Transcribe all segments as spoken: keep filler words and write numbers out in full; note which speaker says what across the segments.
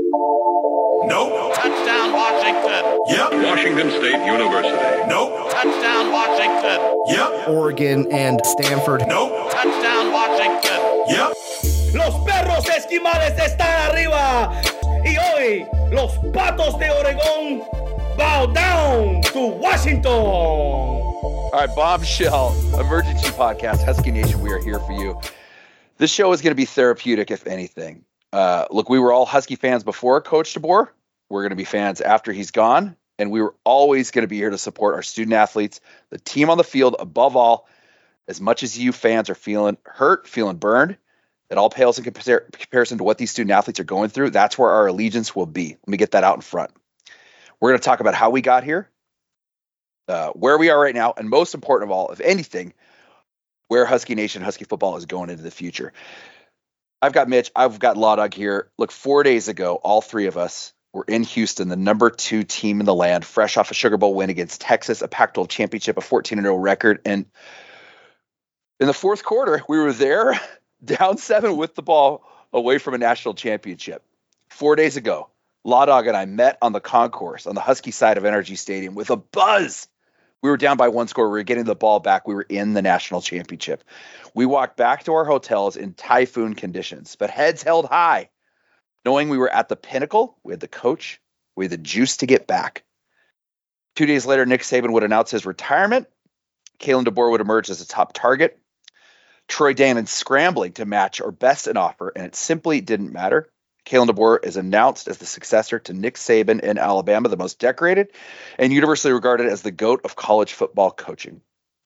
Speaker 1: Nope.
Speaker 2: Touchdown, Washington.
Speaker 1: Yep.
Speaker 3: Washington State University.
Speaker 1: Nope.
Speaker 2: Touchdown, Washington.
Speaker 1: Yep.
Speaker 4: Oregon and Stanford.
Speaker 1: Nope.
Speaker 2: Touchdown, Washington.
Speaker 1: Yep.
Speaker 5: Los perros esquimales están arriba. Y hoy, los patos de Oregón bow down to Washington.
Speaker 6: All right, Bombshell Emergency Podcast, Husky Nation, we are here for you. This show is going to be therapeutic, if anything. Uh, look, we were all Husky fans before Coach DeBoer. We're going to be fans after he's gone. And we were always going to be here to support our student athletes, the team on the field, above all. As much as you fans are feeling hurt, feeling burned, it all pales in compar- comparison to what these student athletes are going through. That's where our allegiance will be. Let me get that out in front. We're going to talk about how we got here, uh, where we are right now, and most important of all, if anything, where Husky Nation, Husky football is going into the future. I've got Mitch. I've got Law Dog here. Look, four days ago, all three of us were in Houston, the number two team in the land, fresh off a Sugar Bowl win against Texas, a Pac twelve championship, a fourteen and oh record. And in the fourth quarter, we were there, down seven with the ball, away from a national championship. Four days ago, Law Dog and I met on the concourse on the Husky side of N R G Stadium with a buzz. We were down by one score. We were getting the ball back. We were in the national championship. We walked back to our hotels in typhoon conditions, but heads held high, knowing we were at the pinnacle. We had the coach. We had the juice to get back. Two days later, Nick Saban would announce his retirement. Kalen DeBoer would emerge as a top target. Troy Danon scrambling to match or best an offer, and it simply didn't matter. Kalen DeBoer is announced as the successor to Nick Saban in Alabama, the most decorated and universally regarded as the GOAT of college football coaching.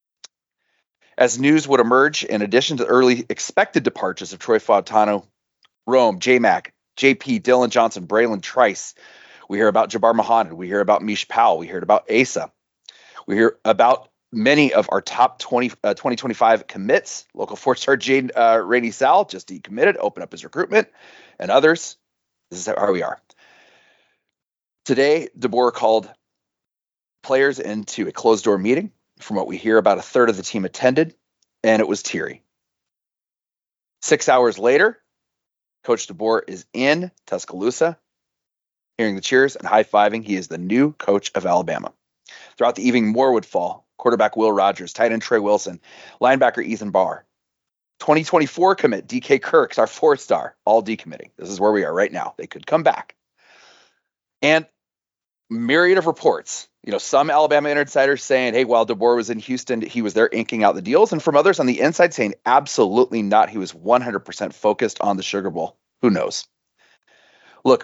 Speaker 6: As news would emerge, in addition to early expected departures of Troy Fautano, Rome, J-Mac, J P, Dylan Johnson, Braylon Trice, we hear about Jabbar Mohammed, we hear about Mish Powell, we heard about Asa, we hear about many of our top twenty, uh, twenty twenty-five commits. Local four-star Jade uh, Rainey Sal just decommitted, opened up his recruitment, and others. This is how we are. Today, DeBoer called players into a closed-door meeting. From what we hear, about a third of the team attended, and it was teary. Six hours later, Coach DeBoer is in Tuscaloosa, hearing the cheers and high-fiving. He is the new coach of Alabama. Throughout the evening, more would fall. Quarterback Will Rogers, tight end Trey Wilson, linebacker Ethan Barr. twenty twenty-four commit D K Kirks, our four-star, all decommitting. This is where we are right now. They could come back. And myriad of reports. You know, some Alabama insiders saying, hey, while DeBoer was in Houston, he was there inking out the deals. And from others on the inside saying, absolutely not. He was one hundred percent focused on the Sugar Bowl. Who knows? Look,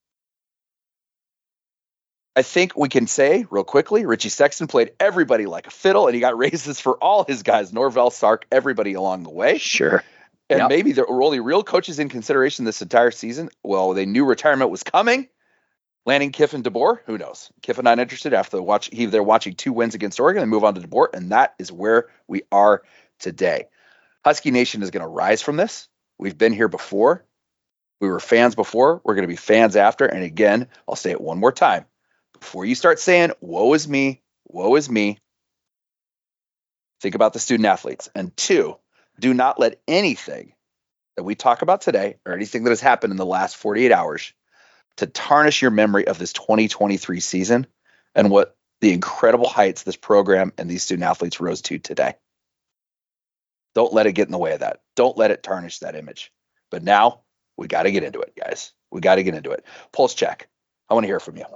Speaker 6: I think we can say real quickly, Richie Sexton played everybody like a fiddle, and he got raises for all his guys, Norvell, Sark, everybody along the way.
Speaker 7: Sure.
Speaker 6: And
Speaker 7: yep.
Speaker 6: maybe there were only real coaches in consideration this entire season. Well, they knew retirement was coming. Landing Kiffin, DeBoer, who knows? Kiffin not interested after the watch. He they're watching two wins against Oregon and move on to DeBoer, and that is where we are today. Husky Nation is going to rise from this. We've been here before. We were fans before. We're going to be fans after. And again, I'll say it one more time. Before you start saying, woe is me, woe is me, think about the student athletes. And two, do not let anything that we talk about today or anything that has happened in the last forty-eight hours to tarnish your memory of this twenty twenty-three season and what the incredible heights this program and these student athletes rose to today. Don't let it get in the way of that. Don't let it tarnish that image. But now we got to get into it, guys. We got to get into it. Pulse check. I want to hear from you.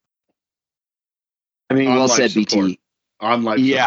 Speaker 7: I mean, well said,
Speaker 8: support.
Speaker 7: B T.
Speaker 8: Online
Speaker 7: yeah.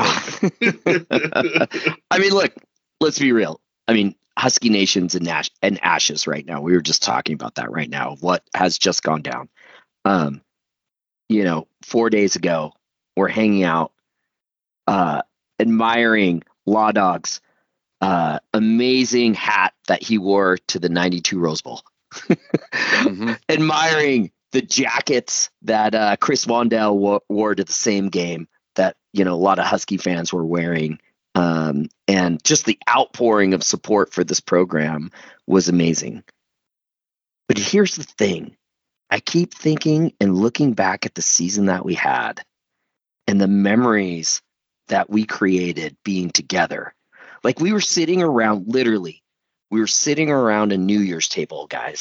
Speaker 7: I mean, look, let's be real. I mean, Husky Nation's in ash- and ashes right now. We were just talking about that right now, what has just gone down. Um, you know, four days ago, we're hanging out, uh, admiring Law Dog's uh, amazing hat that he wore to the ninety-two Rose Bowl. mm-hmm. Admiring the jackets that uh, Chris Wandell wo- wore to the same game that, you know, a lot of Husky fans were wearing. Um, and just the outpouring of support for this program was amazing. But here's the thing. I keep thinking and looking back at the season that we had and the memories that we created being together. Like we were sitting around, literally, we were sitting around a New Year's table, guys.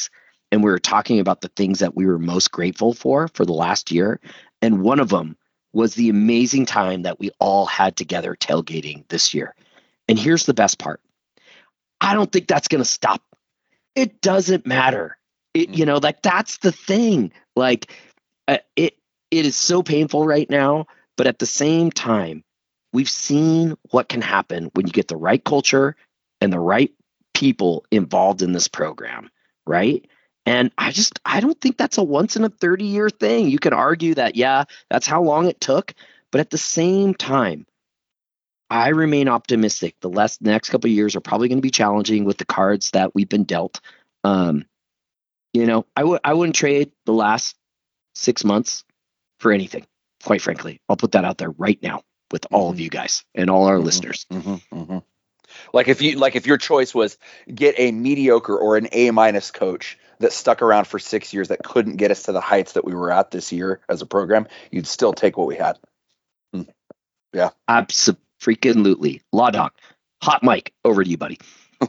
Speaker 7: and we were talking about the things that we were most grateful for for the last year. And one of them was the amazing time that we all had together tailgating this year. And here's the best part. I don't think that's going to stop. It doesn't matter. It, you know, like that's the thing. Like uh, it, it is so painful right now, but at the same time, we've seen what can happen when you get the right culture and the right people involved in this program, right? And I just, I don't think that's a once in a thirty year thing. You can argue that, yeah, that's how long it took. But at the same time, I remain optimistic. The last, next couple of years are probably going to be challenging with the cards that we've been dealt. Um, you know, I would, I wouldn't trade the last six months for anything, quite frankly. I'll put that out there right now with all of you guys and all our
Speaker 6: Mm-hmm.
Speaker 7: listeners.
Speaker 6: Mm-hmm. Mm-hmm. Like if you, like if your choice was get a mediocre or an A minus coach that stuck around for six years that couldn't get us to the heights that we were at this year as a program, you'd still take what we had. Hmm. Yeah.
Speaker 7: Absolutely. Law Dog, hot mic, over to you, buddy.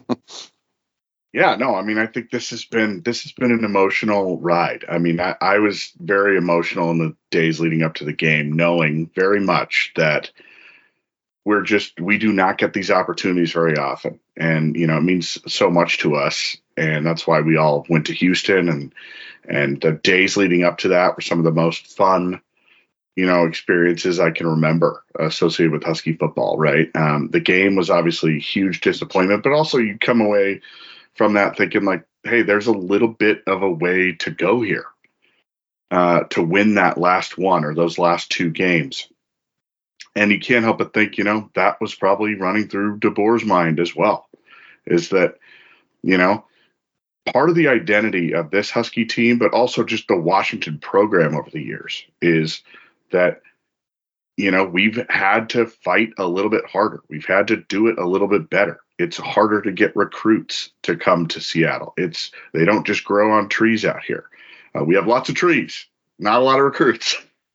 Speaker 1: Yeah, no, I mean, I think this has been this has been an emotional ride. I mean, I, I was very emotional in the days leading up to the game, knowing very much that we're just we do not get these opportunities very often, and you know, it means so much to us, and that's why we all went to Houston, and and the days leading up to that were some of the most fun, you know, experiences I can remember associated with Husky football. Right, um, the game was obviously a huge disappointment, but also you come away from that thinking like, hey, there's a little bit of a way to go here uh, to win that last one or those last two games. And you can't help but think, you know, that was probably running through DeBoer's mind as well, is that, you know, part of the identity of this Husky team, but also just the Washington program over the years is that, you know, we've had to fight a little bit harder. We've had to do it a little bit better. It's harder to get recruits to come to Seattle. It's they don't just grow on trees out here. Uh, we have lots of trees, not a lot of recruits,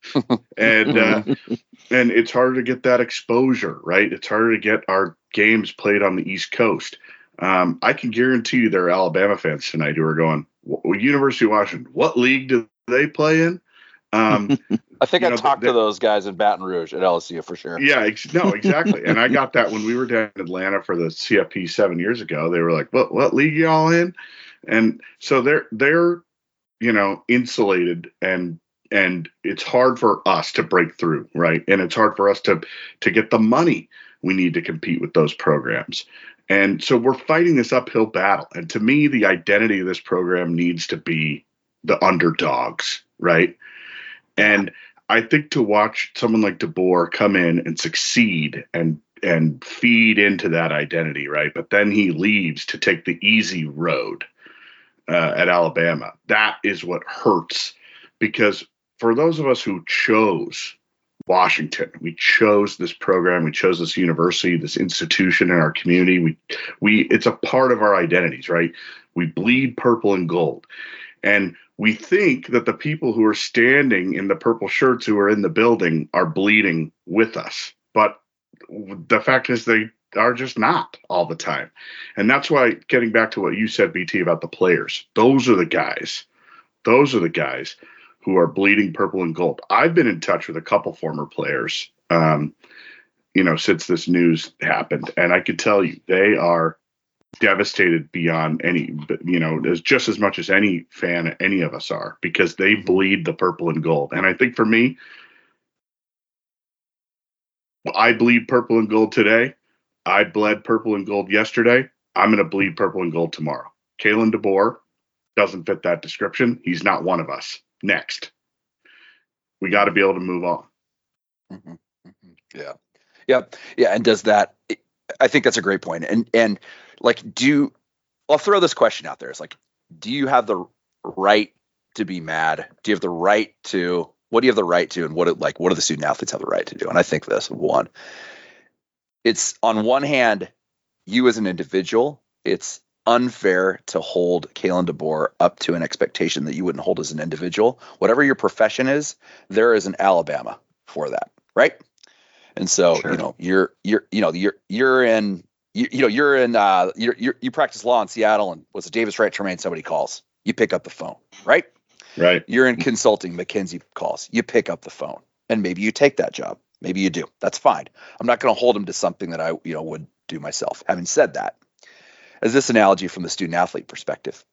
Speaker 1: and uh, and it's harder to get that exposure, right? It's harder to get our games played on the East Coast. Um, I can guarantee you there are Alabama fans tonight who are going, University of Washington, what league do they play in? Um,
Speaker 6: I think I
Speaker 1: know,
Speaker 6: talked
Speaker 1: the,
Speaker 6: to those guys in Baton Rouge at L S U for sure.
Speaker 1: Yeah, ex- no, exactly. And I got that when we were down in Atlanta for the C F P seven years ago. They were like, "What, what league y'all in?" And so they're they're, you know, insulated, and and it's hard for us to break through, right? And it's hard for us to to get the money we need to compete with those programs. And so we're fighting this uphill battle. And to me, the identity of this program needs to be the underdogs, right? And I think to watch someone like DeBoer come in and succeed and and feed into that identity, right? But then he leaves to take the easy road uh, at Alabama. That is what hurts, because for those of us who chose Washington, we chose this program, we chose this university, this institution in our community. We we it's a part of our identities, right? We bleed purple and gold. And we think that the people who are standing in the purple shirts who are in the building are bleeding with us. But the fact is they are just not all the time. And that's why, getting back to what you said, B T, about the players, those are the guys. Those are the guys who are bleeding purple and gold. I've been in touch with a couple former players, um, you know, since this news happened. And I can tell you, they are devastated beyond any, you know, as just as much as any fan, any of us are, because they bleed the purple and gold. And I think for me, I bleed purple and gold today. I bled purple and gold yesterday. I'm going to bleed purple and gold tomorrow. Kalen DeBoer doesn't fit that description. He's not one of us. Next. We got to be able to move on.
Speaker 6: Mm-hmm. Mm-hmm. Yeah. Yeah. Yeah. And does that, I think that's a great point. And, and like, do, I'll throw this question out there. It's like, do you have the right to be mad? Do you have the right to, what do you have the right to? And what, like, what do the student athletes have the right to do? And I think this one, it's on one hand, you as an individual, it's unfair to hold Kalen DeBoer up to an expectation that you wouldn't hold as an individual. Whatever your profession is, there is an Alabama for that, right? And so, sure. you know, you're you're you know you're you're in you, you know you're in uh you're, you're you practice law in Seattle, and what's it, Davis Wright Tremaine somebody calls, You pick up the phone, right?
Speaker 1: Right.
Speaker 6: You're in consulting, McKinsey calls. You pick up the phone, and maybe you take that job. Maybe you do. That's fine. I'm not going to hold them to something that I, you know, would do myself. Having said that, as this analogy from the student athlete perspective,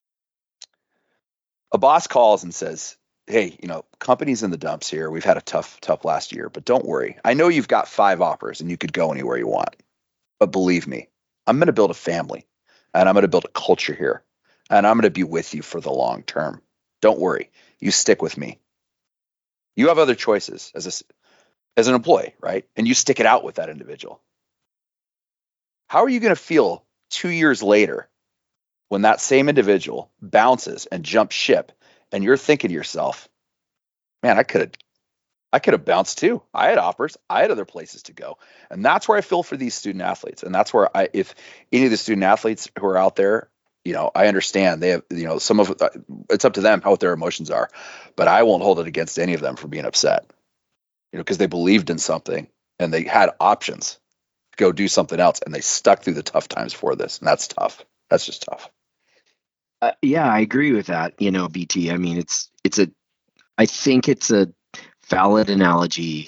Speaker 6: a boss calls and says, hey, you know, company's in the dumps here. We've had a tough, tough last year, but don't worry. I know you've got five offers and you could go anywhere you want, but believe me, I'm going to build a family and I'm going to build a culture here and I'm going to be with you for the long term. Don't worry. You stick with me. You have other choices as a, as an employee, right? And you stick it out with that individual. How are you going to feel two years later when that same individual bounces and jumps ship and you're thinking to yourself, man, I could have, I could have bounced too. I had offers. I had other places to go. And that's where I feel for these student athletes. And that's where I, if any of the student athletes who are out there, you know, I understand they have, you know, some of it's up to them how what their emotions are, but I won't hold it against any of them for being upset, you know, because they believed in something and they had options to go do something else and they stuck through the tough times for this. And that's tough. That's just tough.
Speaker 7: Uh, yeah, I agree with that. You know, B T, I mean, it's, it's a, I think it's a valid analogy.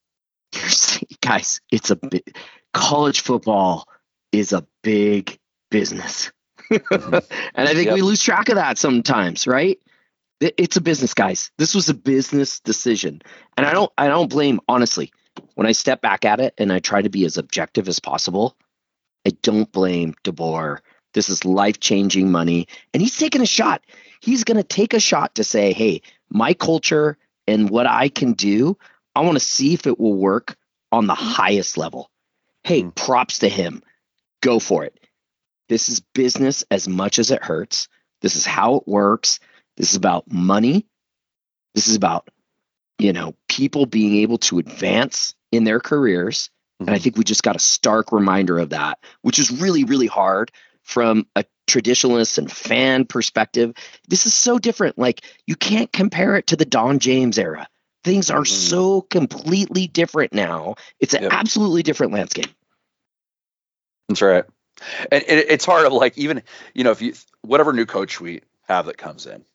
Speaker 7: Guys, it's a bit, college football is a big business. And I think
Speaker 6: Yep.
Speaker 7: we lose track of that sometimes, right? It- It's a business, guys. This was a business decision. And I don't, I don't blame, honestly, when I step back at it and I try to be as objective as possible, I don't blame DeBoer. This is life-changing money. And he's taking a shot. He's going to take a shot to say, hey, my culture and what I can do, I want to see if it will work on the highest level. Hey,
Speaker 6: Mm.
Speaker 7: props to him. Go for it. This is business as much as it hurts. This is how it works. This is about money. This is about, you know, people being able to advance in their careers. And I think we just got a stark reminder of that, which is really, really hard from a traditionalist and fan perspective. This is so different. Like, you can't compare it to the Don James era. Things are
Speaker 6: Mhm.
Speaker 7: so completely different now. It's an
Speaker 6: Yep.
Speaker 7: absolutely different landscape.
Speaker 6: That's right. And it, it's hard to, like, even, you know, if you, whatever new coach we have that comes in,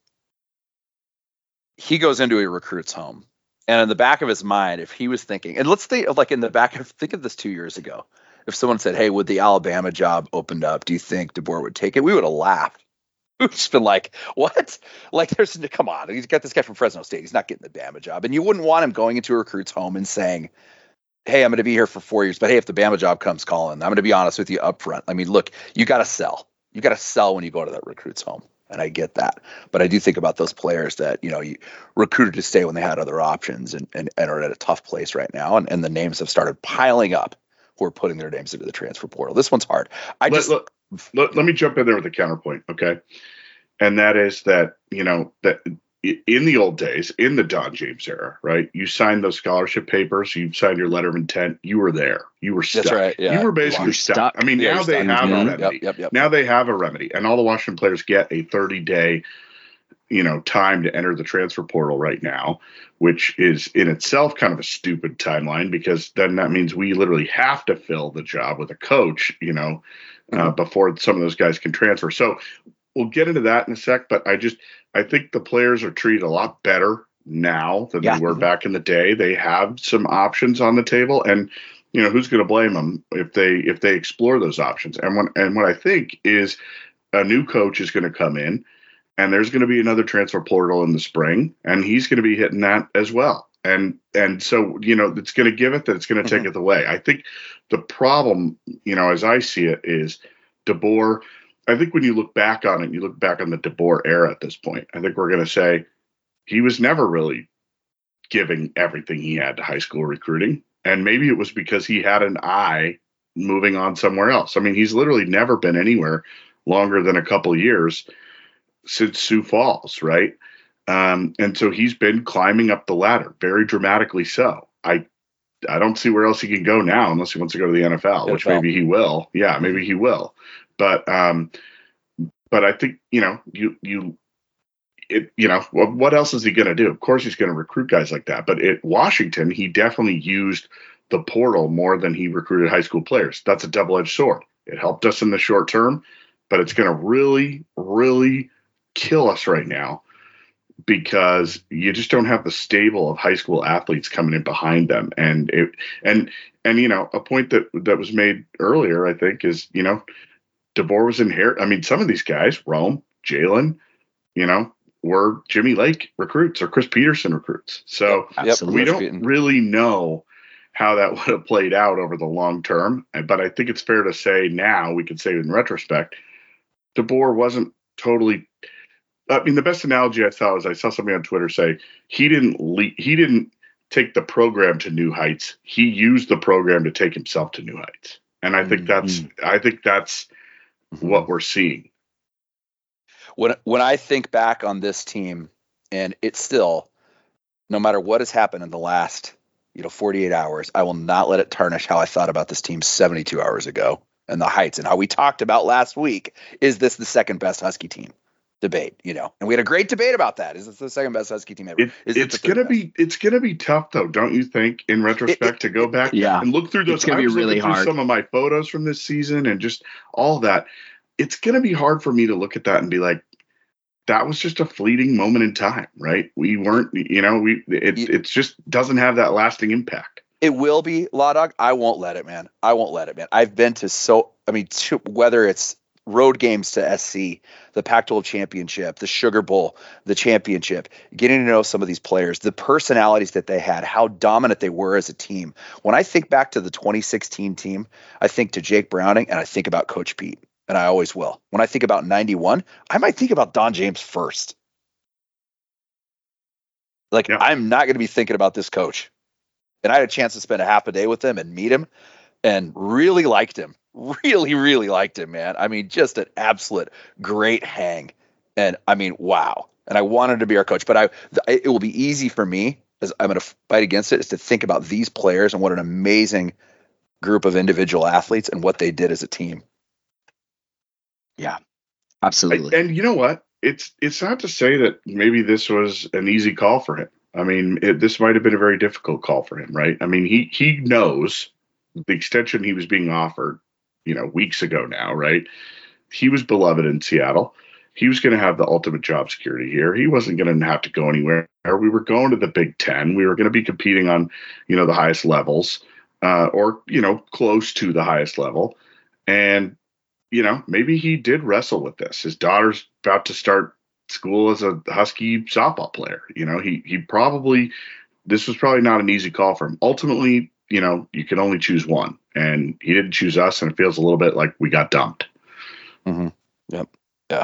Speaker 6: he goes into a recruit's home. And in the back of his mind, if he was thinking, and let's think of, like, in the back of, think of this two years ago, if someone said, hey, would the Alabama job opened up, do you think DeBoer would take it? We would have laughed. We've just been like, what? Like, there's, come on, he's got this guy from Fresno State. He's not getting the Bama job. And you wouldn't want him going into a recruit's home and saying, hey, I'm going to be here for four years, but hey, if the Bama job comes calling, I'm going to be honest with you up front. I mean, look, you got to sell. You got to sell when you go to that recruit's home. And I get that. But I do think about those players that, you know, you recruited to stay when they had other options and, and, and are at a tough place right now. And, and the names have started piling up who are putting their names into the transfer portal. This one's hard. I
Speaker 1: Let,
Speaker 6: just,
Speaker 1: let, let, let me jump in there with a counterpoint, okay? And that is that, you know, that in the old days, in the Don James era, right, you signed those scholarship papers, you signed your letter of intent, you were there. You were stuck.
Speaker 6: That's right, yeah.
Speaker 1: You were basically
Speaker 7: You're
Speaker 1: stuck.
Speaker 7: stuck.
Speaker 1: I mean,
Speaker 6: Yeah,
Speaker 1: now
Speaker 6: you're
Speaker 1: they
Speaker 6: stuck.
Speaker 1: have
Speaker 6: Mhm.
Speaker 1: a
Speaker 6: Yep,
Speaker 1: remedy.
Speaker 6: yep, yep.
Speaker 1: Now they have a remedy. And all the Washington players get a thirty-day, you know, time to enter the transfer portal right now, which is in itself kind of a stupid timeline, because then that means we literally have to fill the job with a coach, you know, uh, before some of those guys can transfer. So we'll get into that in a sec, but I just, I think the players are treated a lot better now than
Speaker 7: Yeah.
Speaker 1: they were back in the day. They have some options on the table, and, you know, who's going to blame them if they, if they explore those options? And when, and what I think is a new coach is going to come in, and there's going to be another transfer portal in the spring, and he's going to be hitting that as well. And, and so, you know, it's going to give it, that it's going to take
Speaker 6: Mhm.
Speaker 1: it away. I think the problem, you know, as I see it, is DeBoer. I think when you look back on it, you look back on the DeBoer era at this point, I think we're going to say he was never really giving everything he had to high school recruiting. And maybe it was because he had an eye moving on somewhere else. I mean, he's literally never been anywhere longer than a couple of years since Sioux Falls, right? Um, and so he's been climbing up the ladder, very dramatically so. I I don't see where else he can go now unless he wants to go to the N F L, which
Speaker 6: N F L.
Speaker 1: maybe he will. Yeah, maybe he will. But um, but I think, you know, you you it you know what, what else is he going to do? Of course, he's going to recruit guys like that. But at Washington, he definitely used the portal more than he recruited high school players. That's a double-edged sword. It helped us in the short term, but it's going to really, really kill us right now because you just don't have the stable of high school athletes coming in behind them. And it, and, and, you know, a point that, that was made earlier, I think, is, you know, DeBoer was inherit. I mean, some of these guys, Rome, Jalen, you know, were Jimmy Lake recruits or Chris Peterson recruits. So
Speaker 7: Yep,
Speaker 1: we don't really know how that would have played out over the long term. But I think it's fair to say now, we could say in retrospect, DeBoer wasn't totally, I mean, the best analogy I saw was I saw somebody on Twitter say he didn't le- he didn't take the program to new heights. He used the program to take himself to new heights. And I think that's, mm-hmm. I think that's mm-hmm. what we're seeing.
Speaker 6: When, when I think back on this team, and it's still, no matter what has happened in the last, you know, forty-eight hours, I will not let it tarnish how I thought about this team seventy-two hours ago and the heights, and how we talked about last week. Is this the second best Husky team? Debate, you know, and we had a great debate about that. Is this the second best Husky team ever?
Speaker 1: It,
Speaker 6: Is
Speaker 1: it's it gonna be it's gonna be tough though, don't you think? In retrospect, it, it, to go back
Speaker 7: yeah,
Speaker 1: and look through those,
Speaker 7: it's gonna be really hard.
Speaker 1: Some of my photos from this season and just all that. It's gonna be hard for me to look at that and be like, that was just a fleeting moment in time, right? We weren't, you know, we it it, it just doesn't have that lasting impact.
Speaker 6: It will be, Law Dog. I won't let it, man. I won't let it, man. I've been to so, I mean, to, whether it's road games to S C, the Pac twelve championship, the Sugar Bowl, the championship, getting to know some of these players, the personalities that they had, how dominant they were as a team. When I think back to the twenty sixteen team, I think to Jake Browning and I think about Coach Pete, and I always will. When I think about ninety-one, I might think about Don James first. Like, yeah. I'm not going to be thinking about this coach. And I had a chance to spend a half a day with him and meet him and really liked him. Really, really liked him, man. I mean, just an absolute great hang. And I mean, wow. And I wanted to be our coach, but I, it will be easy for me, as I'm going to fight against it, is to think about these players and what an amazing group of individual athletes and what they did as a team.
Speaker 7: Yeah, absolutely.
Speaker 1: And you know what? It's, it's not to say that maybe this was an easy call for him. I mean, it, this might have been a very difficult call for him, right? I mean, he, he knows the extension he was being offered, you know, weeks ago now, right? He was beloved in Seattle. He was going to have the ultimate job security here. He wasn't going to have to go anywhere. We were going to the Big Ten. We were going to be competing on, you know, the highest levels, uh, or, you know, close to the highest level. And, you know, maybe he did wrestle with this. His daughter's about to start school as a Husky softball player. You know, he, he probably, this was probably not an easy call for him. Ultimately, you know, you can only choose one, and he didn't choose us, and it feels a little bit like we got dumped.
Speaker 6: Mm-hmm. Yep. Yeah.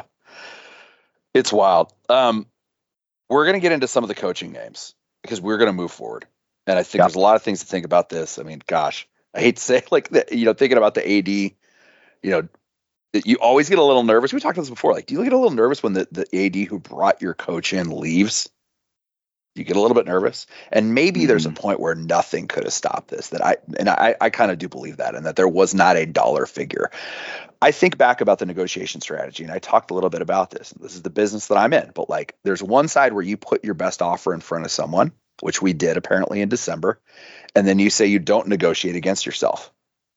Speaker 6: It's wild. Um, we're going to get into some of the coaching names because we're going to move forward. And I think yep. there's a lot of things to think about this. I mean, gosh, I hate to say it, like, the, you know, thinking about the A D, you know, you always get a little nervous. We talked about this before. Like, do you get a little nervous when the, the A D who brought your coach in leaves? You get a little bit nervous, and maybe mm-hmm. there's a point where nothing could have stopped this. That I and I, I kind of do believe that, and that there was not a dollar figure. I think back about the negotiation strategy, and I talked a little bit about this. This is the business that I'm in, but like, there's one side where you put your best offer in front of someone, which we did apparently in December, and then you say you don't negotiate against yourself,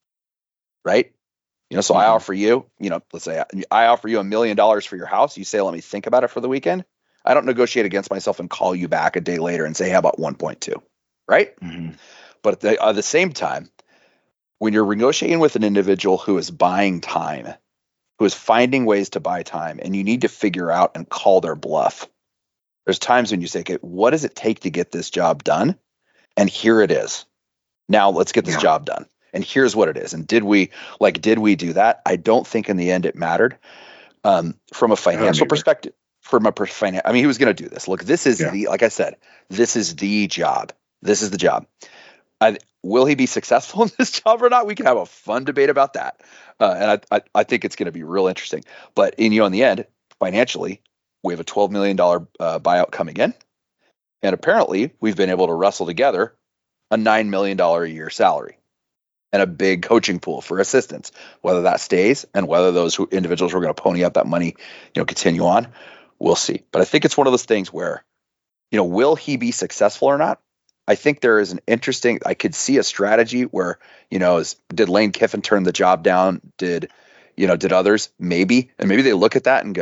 Speaker 6: right? You know, so mm-hmm. I offer you, you know, let's say I, I offer you a million dollars for your house. You say, let me think about it for the weekend. I don't negotiate against myself and call you back a day later and say, how about one point two, right? Mm-hmm. But at the, at the same time, when you're negotiating with an individual who is buying time, who is finding ways to buy time, and you need to figure out and call their bluff, there's times when you say, okay, what does it take to get this job done? And here it is. Now let's get this yeah. job done. And here's what it is. And did we, like, did we do that? I don't think in the end it mattered. Um, from a financial perspective, from a finance, I mean, he was going to do this. Look, this is yeah. the, like I said, this is the job. This is the job. I, will he be successful in this job or not? We can have a fun debate about that. Uh, and I, I, I think it's going to be real interesting. But in, you know, in the end, financially, we have a twelve million dollars uh, buyout coming in. And apparently we've been able to wrestle together a nine million dollars a year salary and a big coaching pool for assistants. Whether that stays and whether those who, individuals who are going to pony up that money, you know, continue on, we'll see. But I think it's one of those things where, you know, will he be successful or not? I think there is an interesting, I could see a strategy where, you know, is, did Lane Kiffin turn the job down? Did, you know, did others? Maybe. And maybe they look at that and go,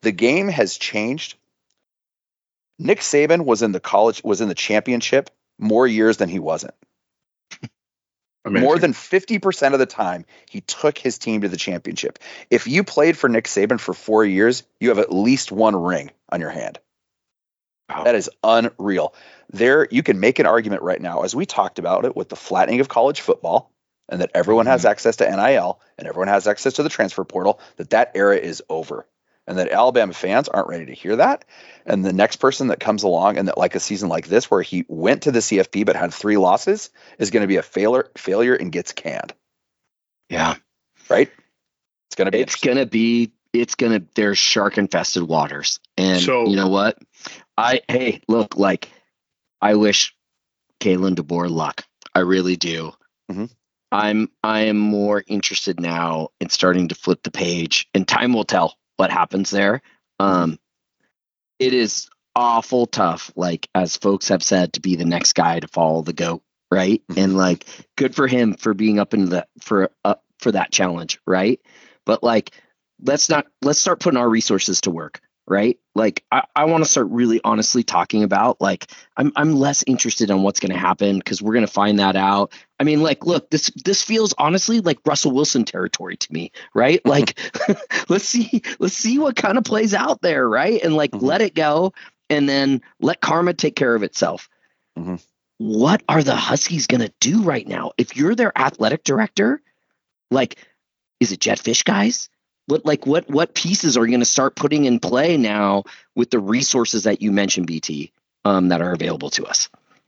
Speaker 6: The game has changed. Nick Saban was in the college, was in the championship more years than he wasn't.
Speaker 1: Amazing.
Speaker 6: More than fifty percent of the time, he took his team to the championship. If you played for Nick Saban for four years, you have at least one ring on your hand.
Speaker 7: Wow.
Speaker 6: That is unreal. There, you can make an argument right now, as we talked about it, with the flattening of college football, and that everyone has access to N I L and everyone has access to the transfer portal, that that era is over. And that Alabama fans aren't ready to hear that. And the next person that comes along and that like a season like this, where he went to the C F P but had three losses, is going to be a failure, failure and gets canned.
Speaker 7: Yeah.
Speaker 6: Right? It's going to be.
Speaker 7: It's going to be. It's going to. There's shark infested waters, and
Speaker 1: So-
Speaker 7: you know what? I hey, look, like I wish Kalen DeBoer luck. I really do.
Speaker 6: Mhm.
Speaker 7: I'm. I am more interested now in starting to flip the page, and time will tell what happens there. Um, it is awful tough, like as folks have said, to be the next guy to follow the GOAT, right? And like, good for him for being up in the for up for that challenge, right? But like, let's not let's start putting our resources to work, right? Like, I, I want to start really honestly talking about like I'm I'm less interested in what's going to happen because we're going to find that out. I mean, like, look, this this feels honestly like Russell Wilson territory to me, right? Like, let's see let's see what kind of plays out there, right? And like,
Speaker 6: Mhm.
Speaker 7: let it go, and then let karma take care of itself.
Speaker 6: Mhm.
Speaker 7: What are the Huskies going to do right now? If you're their athletic director, like, is it Jet Fish guys? What like what what pieces are you going to start putting in play now with the resources that you mentioned, B T, um, that are available to us?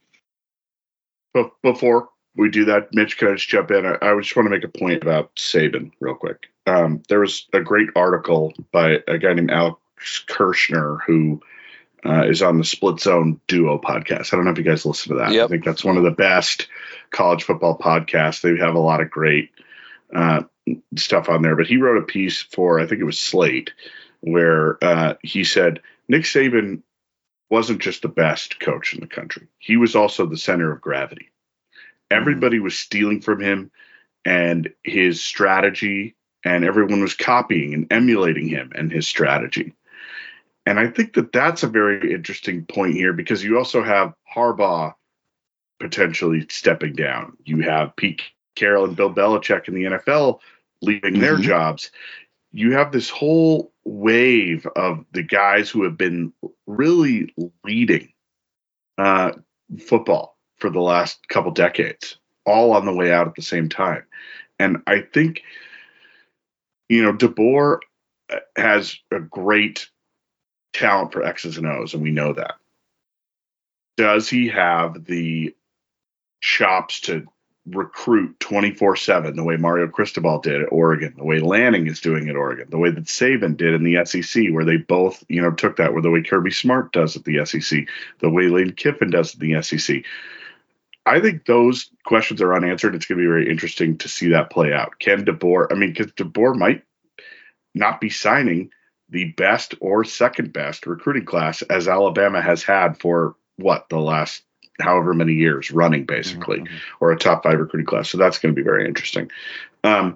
Speaker 1: But before we do that, Mitch, can I just jump in? I, I just want to make a point about Saban real quick. Um, there was a great article by a guy named Alex Kirshner who uh, is on the Split Zone Duo podcast. I don't know if you guys listen to that.
Speaker 6: Yep.
Speaker 1: I think that's one of the best college football podcasts. They have a lot of great uh, stuff on there. But he wrote a piece for, I think it was Slate, where uh, he said Nick Saban wasn't just the best coach in the country. He was also the center of gravity. Everybody was stealing from him and his strategy, and everyone was copying and emulating him and his strategy. And I think that that's a very interesting point here, because you also have Harbaugh potentially stepping down. You have Pete Carroll and Bill Belichick in the N F L leaving their
Speaker 7: Mhm.
Speaker 1: jobs. You have this whole wave of the guys who have been really leading uh, football for the last couple decades, all on the way out at the same time. And I think, you know, DeBoer has a great talent for X's and O's, and we know that. Does he have the chops to recruit twenty-four seven the way Mario Cristobal did at Oregon, the way Lanning is doing at Oregon, the way that Saban did in the S E C, where they both, you know, took that, where the way Kirby Smart does at the S E C, the way Lane Kiffin does at the S E C. I think those questions are unanswered. It's going to be very interesting to see that play out. Can DeBoer, I mean, because DeBoer might not be signing the best or second best recruiting class as Alabama has had for what, the last however many years running, basically,
Speaker 6: Mhm.
Speaker 1: or a top five recruiting class. So that's going to be very interesting. Um,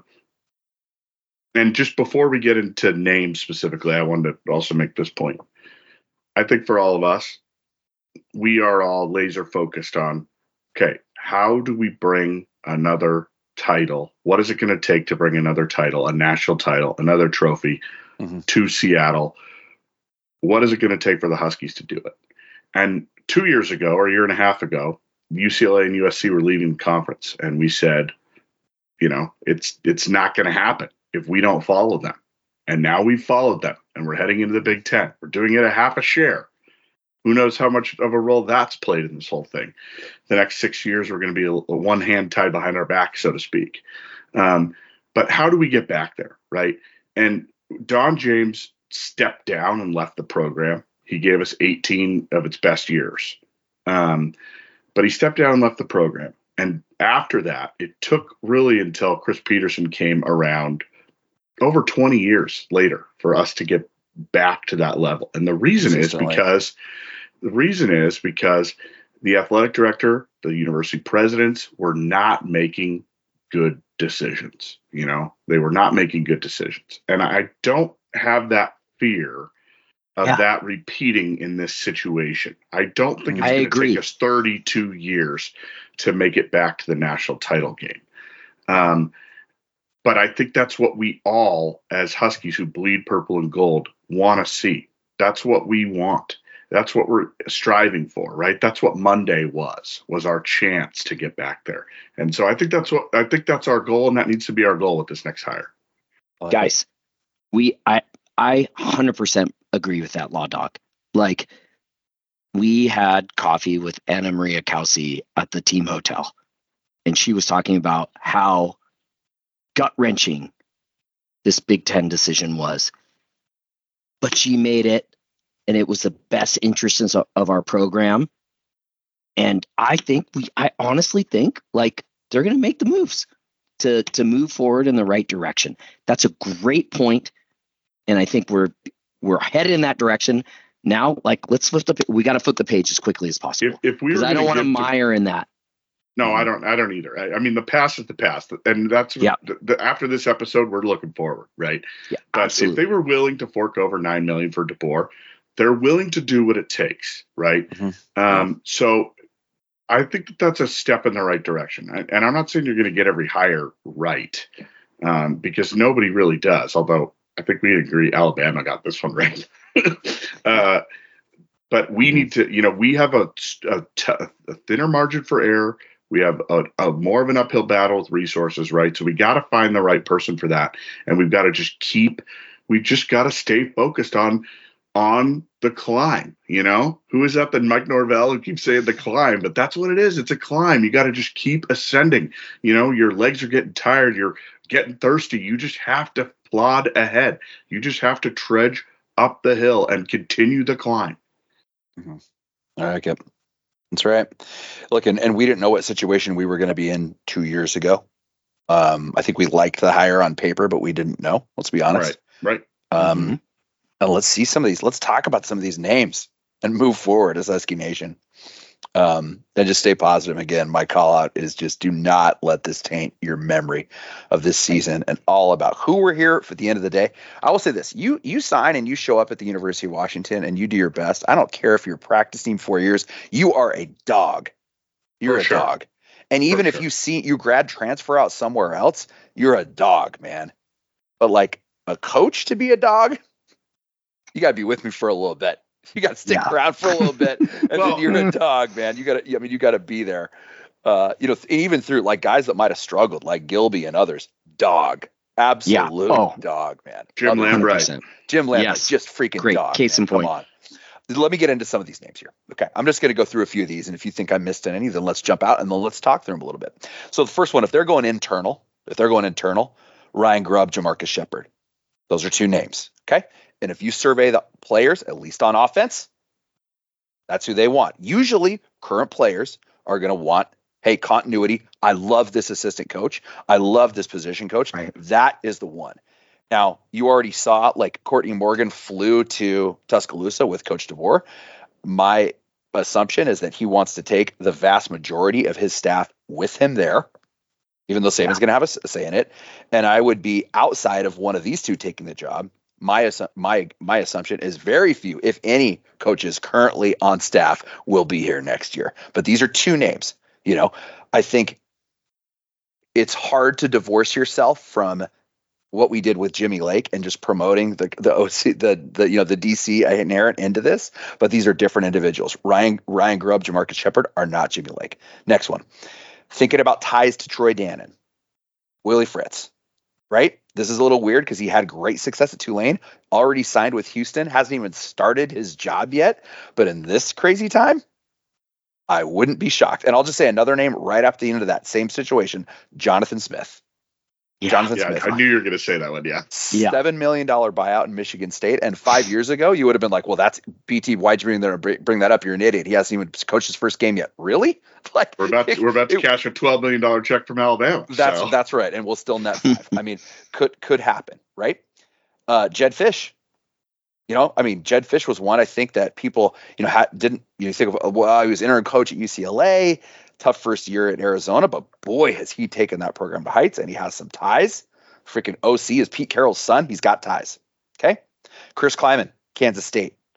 Speaker 1: and just before we get into names specifically, I wanted to also make this point. I think for all of us, we are all laser focused on, okay, how do we bring another title? What is it going to take to bring another title, a national title, another trophy
Speaker 6: Mhm.
Speaker 1: to Seattle? What is it going to take for the Huskies to do it? And two years ago, or a year and a half ago, U C L A and U S C were leaving the conference, and we said, you know, it's it's not going to happen if we don't follow them. And now we've followed them, and we're heading into the Big Ten. We're doing it at half a share. Who knows how much of a role that's played in this whole thing? The next six years, we're going to be a, a one hand tied behind our back, so to speak. Um, but how do we get back there, right? And Don James stepped down and left the program. He gave us eighteen of its best years. Um, but he stepped down and left the program. And after that, it took really until Chris Peterson came around over twenty years later for us to get back to that level. And the reason is
Speaker 6: Consistently.
Speaker 1: because the reason is because the athletic director, the university presidents were not making good decisions. You know, they were not making good decisions. And I don't have that fear of
Speaker 7: Yeah.
Speaker 1: that repeating in this situation. I don't think it's
Speaker 7: I
Speaker 1: going to
Speaker 7: agree.
Speaker 1: take us thirty-two years to make it back to the national title game. Um, but I think that's what we all, as Huskies who bleed purple and gold, want to see. That's what we want. That's what we're striving for, right? That's what Monday was, was our chance to get back there. And so I think that's what, I think that's our goal, and that needs to be our goal with this next hire.
Speaker 7: Guys, we I I one hundred percent agree with that, Law Doc. Like, we had coffee with Anna Maria Kelsey at the team hotel, and she was talking about how gut-wrenching this Big Ten decision was. But she made it, and it was the best interest of, of our program. And I think we, I honestly think, like, they're going to make the moves to to move forward in the right direction. That's a great point, and I think we're we're headed in that direction now. Like, let's flip the we got to flip the page as quickly as possible,
Speaker 1: If, if we
Speaker 7: because
Speaker 1: were
Speaker 7: I don't
Speaker 1: gonna
Speaker 7: want to
Speaker 1: give to-
Speaker 7: mire in that.
Speaker 1: No, I don't. I don't either. I, I mean, the past is the past, and that's
Speaker 7: Yeah.
Speaker 1: the, the, after this episode, we're looking forward, right?
Speaker 7: Yeah,
Speaker 1: But
Speaker 7: absolutely.
Speaker 1: if they were willing to fork over nine million for DeBoer, they're willing to do what it takes, right?
Speaker 6: Mhm.
Speaker 1: Um, so I think that that's a step in the right direction, I, and I'm not saying you're going to get every hire right, um, because nobody really does. Although I think we agree Alabama got this one right. uh, but we need to, you know, we have a, a, t- a thinner margin for error. We have a, a more of an uphill battle with resources, right? So we got to find the right person for that, and we've got to just keep. We just got to stay focused on on the climb. You know, who is up in Mike Norvell who keeps saying the climb, but that's what it is. It's a climb. You got to just keep ascending. You know, your legs are getting tired. You're getting thirsty. You just have to plod ahead. You just have to trudge up the hill and continue the climb.
Speaker 6: Mhm. I like it. That's right. Look, and, and we didn't know what situation we were going to be in two years ago. Um, I think we liked the hire on paper, but we didn't know. Let's be honest.
Speaker 1: Right.
Speaker 6: Um,
Speaker 7: Mhm.
Speaker 6: And let's see some of these. Let's talk about some of these names and move forward as Husky Nation. Um, and just stay positive. Again, my call out is just do not let this taint your memory of this season and all about who we're here for. At the end of the day, I will say this: you you sign and you show up at the University of Washington and you do your best. I don't care if you're practicing four years. You are a dog. You're
Speaker 1: For
Speaker 6: a
Speaker 1: sure.
Speaker 6: dog. And even
Speaker 1: For
Speaker 6: if
Speaker 1: sure.
Speaker 6: you see you grad transfer out somewhere else, you're a dog, man. But like a coach to be a dog, you got to be with me for a little bit. You got to stick
Speaker 7: Yeah.
Speaker 6: around for a little bit, and
Speaker 1: Well-
Speaker 6: then you're a dog, man. You got to, I mean, you got to be there. Uh, you know, th- even through like guys that might have struggled, like Gilby and others, dog, absolute
Speaker 7: Oh.
Speaker 6: dog, man.
Speaker 1: Jim
Speaker 6: Other-
Speaker 1: Lambright.
Speaker 7: one hundred percent.
Speaker 6: Jim Lambright,
Speaker 7: Yes.
Speaker 6: just freaking
Speaker 7: Great.
Speaker 6: dog.
Speaker 7: Case
Speaker 6: man.
Speaker 7: in point.
Speaker 6: Come on. Let me get into some of these names here. Okay, I'm just going to go through a few of these, and if you think I missed any, then let's jump out and then let's talk through them a little bit. So the first one, if they're going internal, if they're going internal, Ryan Grubb, Jamarcus Shepard, those are two names. Okay, and if you survey the players, at least on offense, that's who they want. Usually, current players are going to want, hey, continuity. I love this assistant coach. I love this position coach.
Speaker 7: Right.
Speaker 6: That is the one. Now, you already saw, like, Courtney Morgan flew to Tuscaloosa with Coach DeBoer. My assumption is that he wants to take the vast majority of his staff with him there, even though Saban's going to have a s- say in it. And I would be outside of one of these two taking the job. My assu- my my assumption is very few, if any, coaches currently on staff will be here next year. But these are two names. You know, I think it's hard to divorce yourself from what we did with Jimmy Lake and just promoting the the O C the the you know the D C inherent into this. But these are different individuals. Ryan Ryan Grubb, Jamarcus Shepard are not Jimmy Lake. Next one, thinking about ties to Troy Dannon, Willie Fritz. Right? This is a little weird because he had great success at Tulane, already signed with Houston, hasn't even started his job yet. But in this crazy time, I wouldn't be shocked. And I'll just say another name right up the end of that same situation, Jonathan Smith.
Speaker 7: Yeah.
Speaker 6: Jonathan
Speaker 1: Yeah,
Speaker 6: Smith.
Speaker 1: I knew you were going to say that one. Yeah.
Speaker 7: Yeah.
Speaker 6: Seven million dollar buyout in Michigan State, and five years ago you would have been like, "Well, that's B T. Why'd you bring that bring that up? You're an idiot. He hasn't even coached his first game yet." Really? Like
Speaker 1: We're about to, we're about to
Speaker 6: it-
Speaker 1: cash a twelve million dollars check from Alabama.
Speaker 6: That's
Speaker 1: so.
Speaker 6: that's right, and we'll still net five. I mean, could could happen, right? Uh, Jed Fish. You know, I mean, Jed Fish was one I think that people, you know, had, didn't you know, think of. Well, he was interim coach at U C L A, tough first year at Arizona, but boy, has he taken that program to heights, and he has some ties. Freaking O C is Pete Carroll's son. He's got ties. Okay. Chris Kleiman, Kansas State.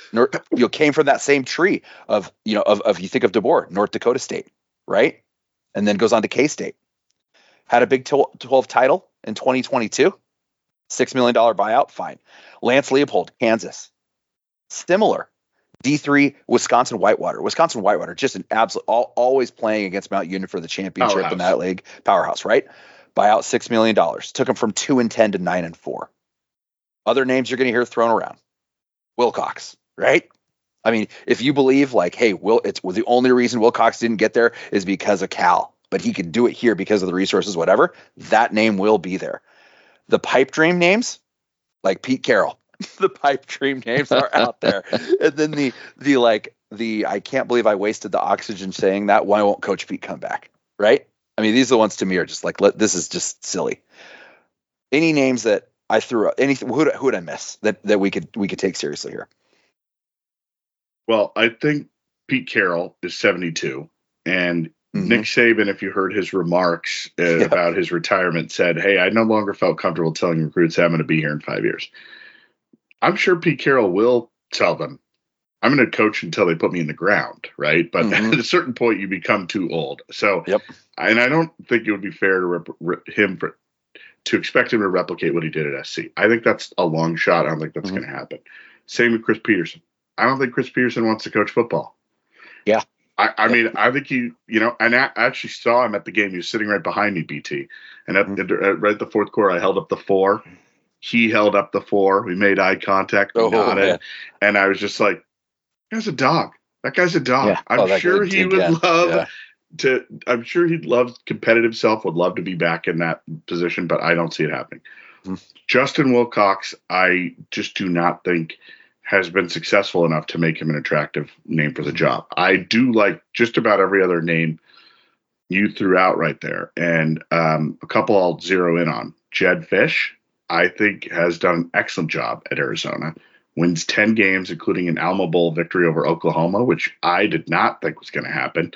Speaker 6: North, you know, came from that same tree of, you know, of, of you think of DeBoer, North Dakota State, right? And then goes on to K-State. Had a Big twelve title in twenty twenty-two. six million dollars buyout, fine. Lance Leopold, Kansas. Similar. D three, Wisconsin Whitewater. Wisconsin Whitewater, just an absolute, all, always playing against Mount Union for the championship
Speaker 1: Powerhouse.
Speaker 6: in that league. Powerhouse, right? Buyout, six million dollars. Took him from two and ten to nine and four. Other names you're going to hear thrown around. Wilcox, right? I mean, if you believe like, hey, Will, it's well, the only reason Wilcox didn't get there is because of Cal, but he could do it here because of the resources, whatever, that name will be there. The pipe dream names, like Pete Carroll, the pipe dream names are out there. And then the, the like, the, I can't believe I wasted the oxygen saying that. Why won't Coach Pete come back? Right? I mean, these are the ones to me are just like, let, this is just silly. Any names that I threw out, anything, who who would I miss that, that we could, we could take seriously here?
Speaker 1: Well, I think Pete Carroll is seventy-two, and mm-hmm. Nick Saban, if you heard his remarks uh, yeah. about his retirement, said, hey, I no longer felt comfortable telling recruits hey, I'm going to be here in five years. I'm sure Pete Carroll will tell them, I'm going to coach until they put me in the ground, right? But mm-hmm. at a certain point, you become too old. So,
Speaker 6: yep.
Speaker 1: and I don't think it would be fair to rep- rep- him for, to expect him to replicate what he did at S C. I think that's a long shot. I don't think that's mm-hmm. going to happen. Same with Chris Peterson. I don't think Chris Peterson wants to coach football.
Speaker 7: Yeah.
Speaker 1: I, I mean, I think he, you know, and I actually saw him at the game. He was sitting right behind me, B T. And at, mm-hmm. at, right at the fourth quarter, I held up the four. He held up the four. We made eye contact. We
Speaker 6: oh,
Speaker 1: nodded.
Speaker 6: Man.
Speaker 1: And I was just like, that guy's a dog. That guy's a dog.
Speaker 7: Yeah.
Speaker 1: I'm
Speaker 6: oh,
Speaker 1: sure he would
Speaker 6: again.
Speaker 1: love
Speaker 6: yeah.
Speaker 1: to, I'm sure he'd love competitive self, would love to be back in that position, but I don't see it happening. Mm-hmm. Justin Wilcox, I just do not think has been successful enough to make him an attractive name for the job. I do like just about every other name you threw out right there. And um, a couple I'll zero in on. Jedd Fisch, I think, has done an excellent job at Arizona. Wins ten games, including an Alma Bowl victory over Oklahoma, which I did not think was going to happen.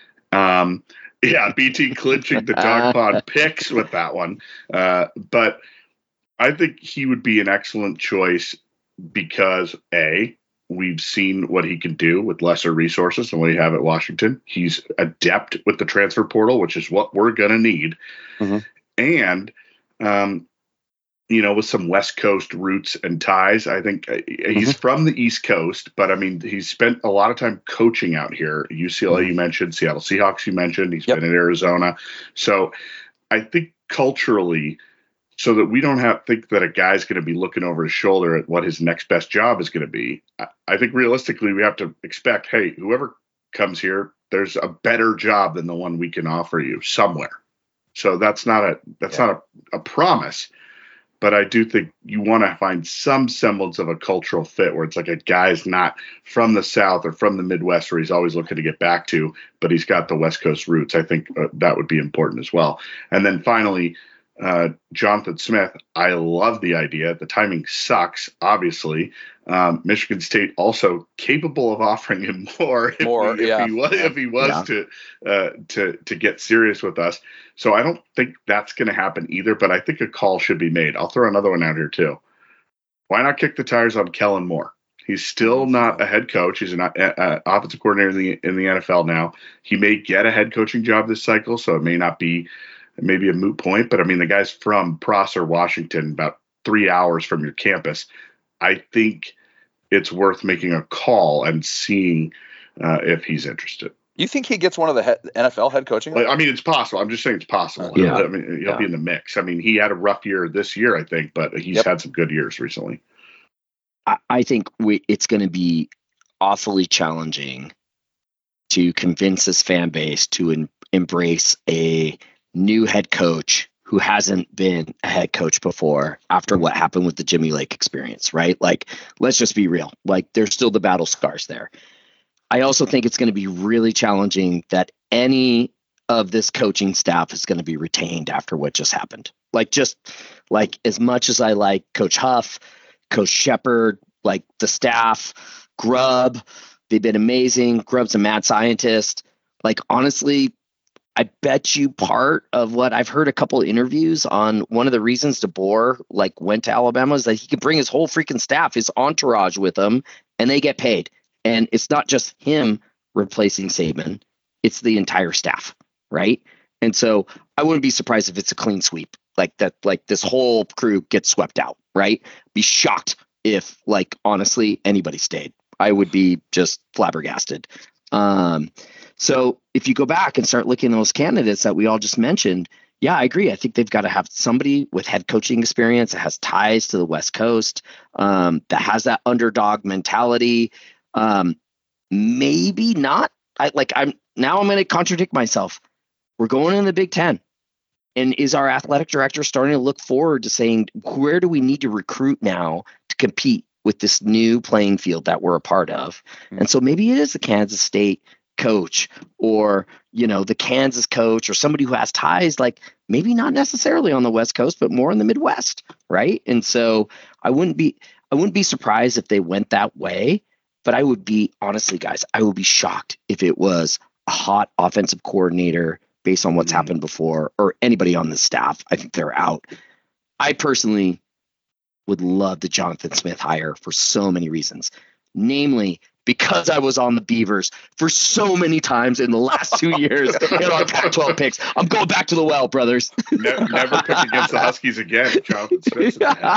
Speaker 1: Um, yeah, B T clinching the dog pond picks with that one. Uh, but I think he would be an excellent choice because, A, we've seen what he can do with lesser resources than what he have at Washington. He's adept with the transfer portal, which is what we're going to need. Mm-hmm. And, um, you know, with some West Coast roots and ties, I think uh, mm-hmm. he's from the East Coast, but I mean, he's spent a lot of time coaching out here. U C L A, mm-hmm. you mentioned, Seattle Seahawks, you mentioned, he's yep. been in Arizona. So I think culturally, so that we don't have think that a guy's going to be looking over his shoulder at what his next best job is going to be. I, I think realistically, we have to expect, hey, whoever comes here, there's a better job than the one we can offer you somewhere. So that's not a that's yeah. not a, a promise, but I do think you want to find some semblance of a cultural fit where it's like a guy's not from the South or from the Midwest where he's always looking to get back to, but he's got the West Coast roots. I think uh, that would be important as well. And then finally, Uh, Jonathan Smith, I love the idea. The timing sucks, obviously. Um, Michigan State also capable of offering him more if,
Speaker 6: more,
Speaker 1: he, if
Speaker 6: yeah.
Speaker 1: he was, if he was
Speaker 7: yeah.
Speaker 1: to uh, to to get serious with us. So I don't think that's going to happen either. But I think a call should be made. I'll throw another one out here too. Why not kick the tires on Kellen Moore? He's still not a head coach. He's an uh, offensive coordinator in the in the N F L now. He may get a head coaching job this cycle, so it may not be. Maybe a moot point, but I mean, the guy's from Prosser, Washington, about three hours from your campus. I think it's worth making a call and seeing uh, if he's interested.
Speaker 6: You think he gets one of the head, N F L head coaching?
Speaker 1: I mean, it's possible. I'm just saying it's possible.
Speaker 7: Yeah.
Speaker 1: I mean, he'll yeah. be in the mix. I mean, he had a rough year this year, I think, but he's yep. had some good years recently.
Speaker 7: I, I think we, it's going to be awfully challenging to convince this fan base to en- embrace a new head coach who hasn't been a head coach before after what happened with the Jimmy Lake experience, right? Like, let's just be real. Like, there's still the battle scars there. I also think it's going to be really challenging that any of this coaching staff is going to be retained after what just happened. Like, just like as much as I like Coach Huff, Coach Shepard, like the staff, Grubb, they've been amazing. Grubb's a mad scientist. Like, honestly, I bet you part of what I've heard a couple of interviews on one of the reasons DeBoer like went to Alabama is that he could bring his whole freaking staff, his entourage with him, and they get paid. And it's not just him replacing Saban, it's the entire staff, right? And so I wouldn't be surprised if it's a clean sweep, like that, like this whole crew gets swept out, right? Be shocked if, like, honestly, anybody stayed. I would be just flabbergasted. Um, so if you go back and start looking at those candidates that we all just mentioned, yeah, I agree. I think they've got to have somebody with head coaching experience that has ties to the West Coast, um, that has that underdog mentality. Um, maybe not. I like. I'm now. I'm going to contradict myself. We're going in the Big Ten, and is our athletic director starting to look forward to saying, where do we need to recruit now to compete with this new playing field that we're a part of? Mm-hmm. And so maybe it is the Kansas State coach, or, you know, the Kansas coach, or somebody who has ties, like maybe not necessarily on the West Coast, but more in the Midwest. Right. And so I wouldn't be, I wouldn't be surprised if they went that way, but I would be, honestly, guys, I would be shocked if it was a hot offensive coordinator based on what's mm-hmm. happened before, or anybody on the staff. I think they're out. I personally would love the Jonathan Smith hire for so many reasons, namely because I was on the Beavers for so many times in the last two years in our Pac twelve picks. I'm going back to the well, brothers.
Speaker 1: never, never pick against the Huskies again, Jonathan Smith.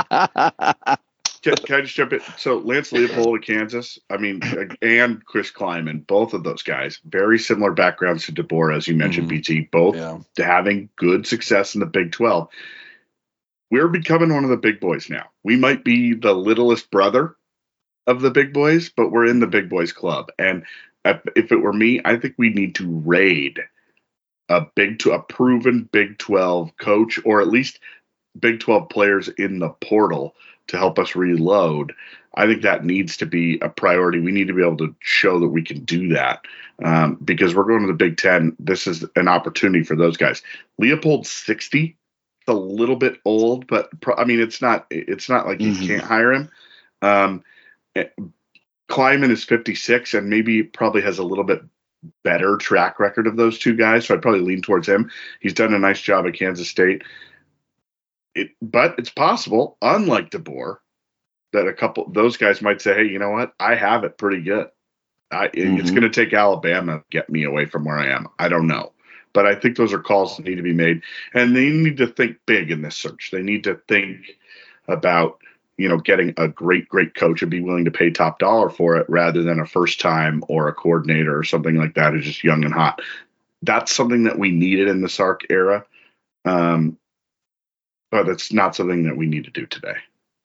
Speaker 1: Can, can I just jump in? So Lance Leopold of Kansas, I mean, and Chris Kleiman, both of those guys, very similar backgrounds to DeBoer, as you mentioned, mm-hmm. B T, both yeah. having good success in the Big twelve. We're becoming one of the big boys now. We might be the littlest brother of the big boys, but we're in the big boys club. And if it were me, I think we need to raid a big, to a proven Big twelve coach, or at least Big twelve players in the portal to help us reload. I think that needs to be a priority. We need to be able to show that we can do that, um, because we're going to the Big Ten. This is an opportunity for those guys. Leopold's sixty. It's a little bit old, but pro- I mean, it's not, it's not like mm-hmm. you can't hire him. Um, Kleiman is fifty-six, and maybe probably has a little bit better track record of those two guys. So I'd probably lean towards him. He's done a nice job at Kansas State. It, but it's possible, unlike DeBoer, that a couple those guys might say, "Hey, you know what? I have it pretty good. I, mm-hmm. It's going to take Alabama to get me away from where I am." I don't know, but I think those are calls that need to be made, and they need to think big in this search. They need to think about, you know, getting a great, great coach and be willing to pay top dollar for it, rather than a first time or a coordinator or something like that who's just young and hot. That's something that we needed in the Sark era. Um, but it's not something that we need to do today.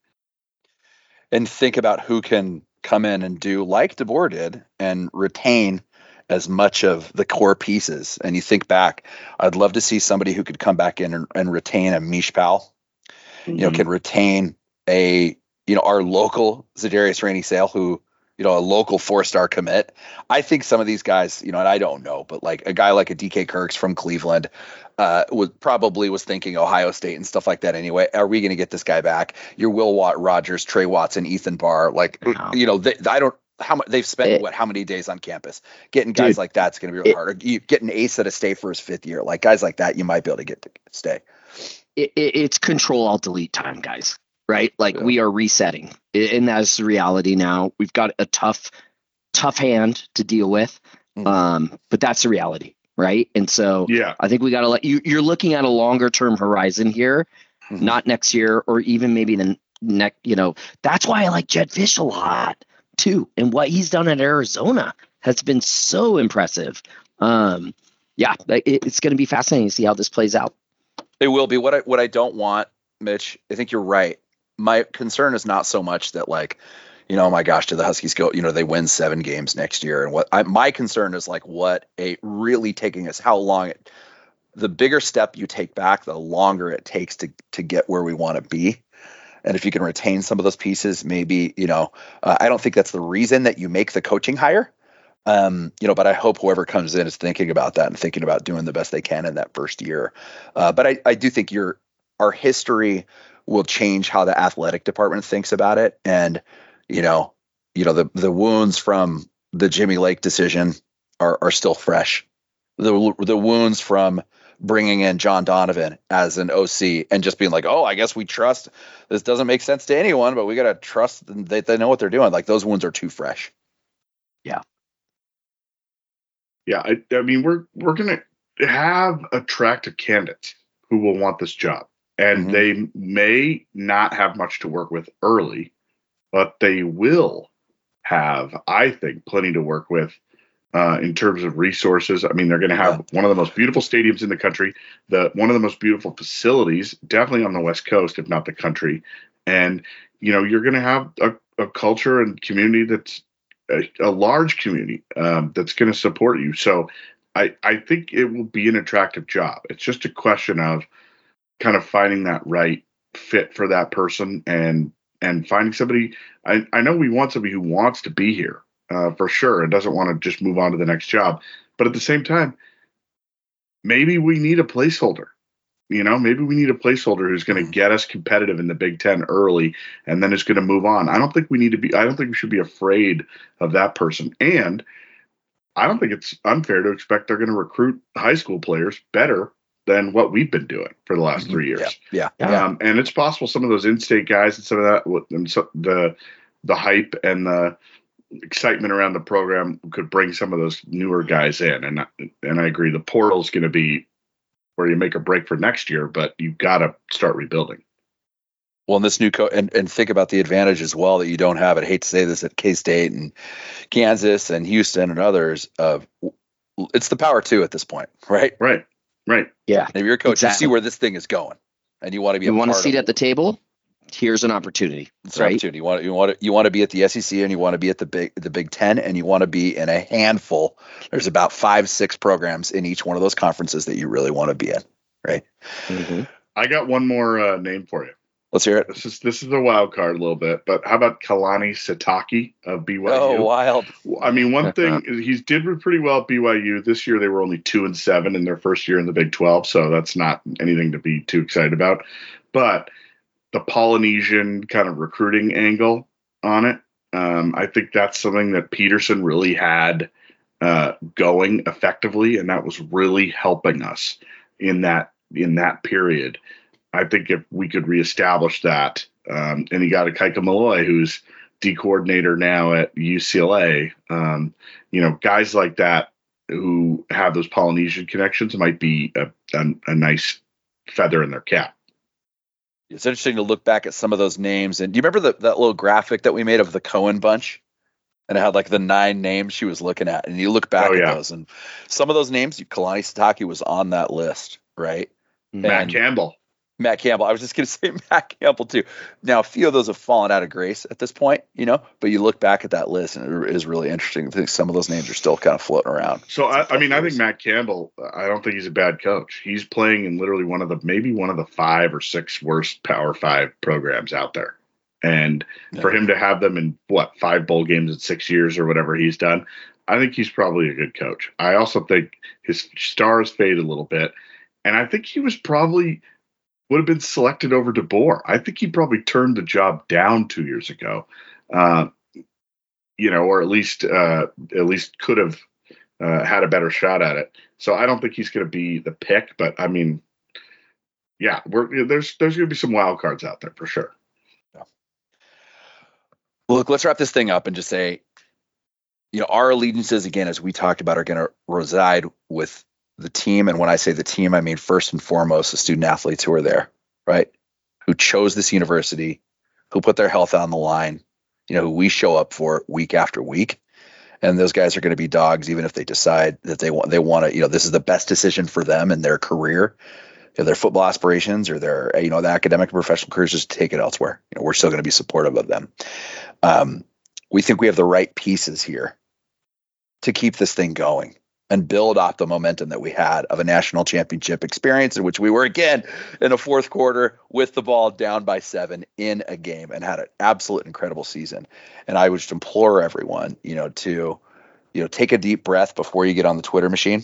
Speaker 6: And think about who can come in and do like DeBoer did and retain as much of the core pieces. And you think back, I'd love to see somebody who could come back in and, and retain a Mish Powell, mm-hmm. you know, can retain a, you know, our local Za'Darius Rainey-Sale, who, you know, a local four-star commit. I think some of these guys, you know, and I don't know, but like a guy like a D K Kirks from Cleveland uh, was probably was thinking Ohio State and stuff like that anyway. Are we going to get this guy back? Your Will Watt Rogers, Trey Watson, Ethan Barr, like, wow. you know, they, I don't, how much they've spent, it, what, how many days on campus? Getting guys dude, like that's going to be really it, hard. Or you get an ace at a state for his fifth year, like guys like that, you might be able to get to stay.
Speaker 7: It, it, it's control alt delete time, guys. Right? Like yeah. we are resetting, and that's the reality now. We've got a tough, tough hand to deal with. Mm-hmm. Um, but that's the reality. Right. And so yeah, I think we got to let you, you're looking at a longer term horizon here, mm-hmm. not next year, or even maybe the next, you know, that's why I like Jedd Fisch a lot too. And what he's done at Arizona has been so impressive. Um, yeah, it, it's going to be fascinating to see how this plays out.
Speaker 6: It will be. What I, what I don't want, Mitch, I think you're right. My concern is not so much that, like, you know, oh my gosh, do the Huskies go, you know, they win seven games next year. And what I, my concern is like what a really taking us, how long it, the bigger step you take back, the longer it takes to, to get where we want to be. And if you can retain some of those pieces, maybe, you know, uh, I don't think that's the reason that you make the coaching hire. Um, you know, but I hope whoever comes in is thinking about that and thinking about doing the best they can in that first year. Uh, but I, I do think your, our history will change how the athletic department thinks about it. And, you know, you know, the, the wounds from the Jimmy Lake decision are, are still fresh. the the wounds from bringing in John Donovan as an O C and just being like, oh, I guess we trust this doesn't make sense to anyone, but we got to trust that they, they know what they're doing. Like those wounds are too fresh.
Speaker 7: Yeah.
Speaker 1: Yeah. I, I mean, we're, we're going to have attractive candidates who will want this job, and mm-hmm. they may not have much to work with early, but they will have, I think, plenty to work with Uh, in terms of resources. I mean, they're going to have yeah. one of the most beautiful stadiums in the country, the one of the most beautiful facilities, definitely on the West Coast, if not the country. And, you know, you're going to have a, a culture and community that's a, a large community um, that's going to support you. So I, I think it will be an attractive job. It's just a question of kind of finding that right fit for that person and, and finding somebody. I, I know we want somebody who wants to be here. Uh, for sure, and doesn't want to just move on to the next job. But at the same time, maybe we need a placeholder. You know, maybe we need a placeholder who's going to get us competitive in the Big Ten early, and then is going to move on. I don't think we need to be. I don't think we should be afraid of that person. And I don't think it's unfair to expect they're going to recruit high school players better than what we've been doing for the last three years.
Speaker 6: Yeah, yeah.
Speaker 1: Um, and it's possible some of those in-state guys and some of that, and so the the hype and the excitement around the program could bring some of those newer guys in. And, and I agree, the portal is going to be where you make a break for next year, but you've got to start rebuilding.
Speaker 6: Well, in this new co- and, and think about the advantage as well that you don't have. I'd hate to say this at K-State and Kansas and Houston and others. Of it's the power two at this point, right?
Speaker 1: Right. Right.
Speaker 7: Yeah.
Speaker 6: And if you're a coach,
Speaker 7: exactly.
Speaker 6: you see where this thing is going, and you want to be.
Speaker 7: You
Speaker 6: a
Speaker 7: want a
Speaker 6: part
Speaker 7: seat
Speaker 6: of
Speaker 7: at the table. Here's an opportunity.
Speaker 6: It's
Speaker 7: right?
Speaker 6: an opportunity. You want you want to, you want to be at the S E C, and you want to be at the big the Big Ten, and you want to be in a handful. There's about five, six programs in each one of those conferences that you really want to be in, right?
Speaker 7: Mm-hmm.
Speaker 1: I got one more uh, name for you.
Speaker 6: Let's hear it.
Speaker 1: This is this is a wild card a little bit, but how about Kalani Sitake of B Y U?
Speaker 6: Oh, wild!
Speaker 1: I mean, one thing he did pretty well at B Y U this year. They were only two and seven in their first year in the Big twelve, so that's not anything to be too excited about. But the Polynesian kind of recruiting angle on it, um, I think that's something that Peterson really had uh, going effectively, and that was really helping us in that in that period. I think if we could reestablish that, um, and you got a Kaika Malloy, who's D coordinator now at U C L A, um, you know, guys like that who have those Polynesian connections might be a, a, a nice feather in their cap.
Speaker 6: It's interesting to look back at some of those names. And do you remember the, that little graphic that we made of the Cohen bunch? And it had like the nine names she was looking at. And you look back oh, yeah. at those, and some of those names, Kalani Sitake was on that list, right?
Speaker 1: Matt
Speaker 6: and
Speaker 1: Campbell.
Speaker 6: Matt Campbell. I was just going to say Matt Campbell too. Now, a few of those have fallen out of grace at this point, you know, but you look back at that list and it is really interesting. I think some of those names are still kind of floating around.
Speaker 1: So, I, I mean, I think Matt Campbell, I don't think he's a bad coach. He's playing in literally one of the, maybe one of the five or six worst Power Five programs out there. And yeah. for him to have them in what, five bowl games in six years or whatever he's done, I think he's probably a good coach. I also think his stars fade a little bit. And I think he was probably would have been selected over DeBoer. I think he probably turned the job down two years ago, uh, you know, or at least uh, at least could have uh, had a better shot at it. So I don't think he's going to be the pick. But I mean, yeah, we're, there's there's going to be some wild cards out there for sure.
Speaker 6: Yeah. Look, let's wrap this thing up and just say, you know, our allegiances again, as we talked about, are going to reside with the team. And when I say the team, I mean first and foremost the student athletes who are there, right? Who chose this university, who put their health on the line, you know, who we show up for week after week. And those guys are going to be dogs, even if they decide that they want, they want to, you know, this is the best decision for them in their career, you know, their football aspirations or their, you know, the academic and professional careers, just take it elsewhere. You know, we're still going to be supportive of them. Um, we think we have the right pieces here to keep this thing going and build off the momentum that we had of a national championship experience in which we were again in the fourth quarter with the ball down by seven in a game and had an absolute incredible season. And I would just implore everyone, you know, to, you know, take a deep breath before you get on the Twitter machine.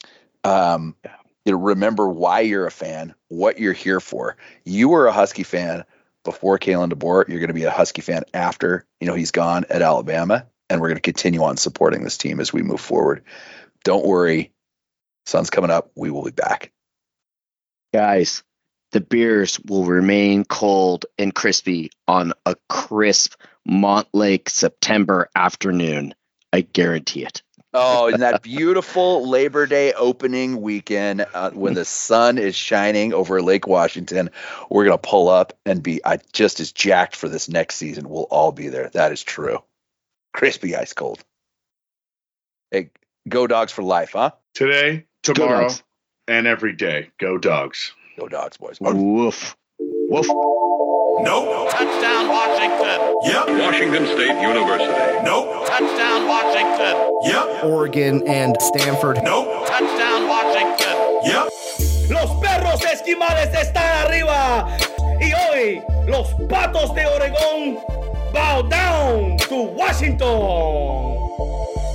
Speaker 6: Um, you know, remember why you're a fan, what you're here for. You were a Husky fan before Kalen DeBoer. You're going to be a Husky fan after, you know, he's gone at Alabama. And we're going to continue on supporting this team as we move forward. Don't worry. Sun's coming up. We will be back.
Speaker 7: Guys, the beers will remain cold and crispy on a crisp Montlake September afternoon. I guarantee it.
Speaker 6: Oh, and that beautiful Labor Day opening weekend uh, when the sun is shining over Lake Washington, we're going to pull up and be uh, just as jacked for this next season. We'll all be there. That is true. Crispy, ice cold. Hey, go Dogs for life, huh?
Speaker 1: Today, tomorrow,
Speaker 7: Dogs.
Speaker 1: and every day. Go Dogs.
Speaker 6: Go Dogs, boys.
Speaker 7: Woof. Woof.
Speaker 2: Nope. Touchdown, Washington. Yep.
Speaker 3: Washington State University.
Speaker 2: Nope. Touchdown, Washington. Yep.
Speaker 4: Oregon and Stanford.
Speaker 2: Nope. Touchdown, Washington. Yep.
Speaker 5: Los perros esquimales están arriba. Y hoy, los patos de Oregón bow down to Washington.